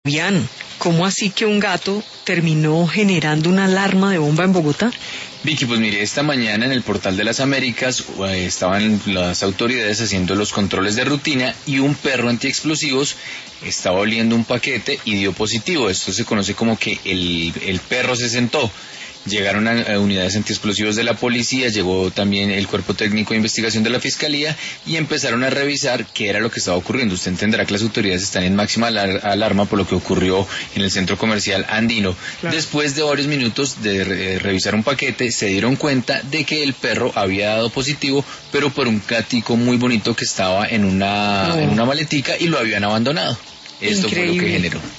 Bien, ¿cómo así que un gato terminó generando una alarma de bomba en Bogotá? Vicky, pues mire, esta mañana en el Portal de las Américas estaban las autoridades haciendo los controles de rutina y un perro antiexplosivos estaba oliendo un paquete y dio positivo. Esto se conoce como que el perro se sentó. Llegaron a unidades antiexplosivos de la policía, llegó también el cuerpo técnico de investigación de la fiscalía y empezaron a revisar qué era lo que estaba ocurriendo. Usted entenderá que las autoridades están en máxima alarma por lo que ocurrió en el centro comercial Andino. Claro. Después de varios minutos de revisar un paquete, se dieron cuenta de que el perro había dado positivo, pero por un gatico muy bonito que estaba en una maletica y lo habían abandonado. Esto fue lo que Increíble. generó.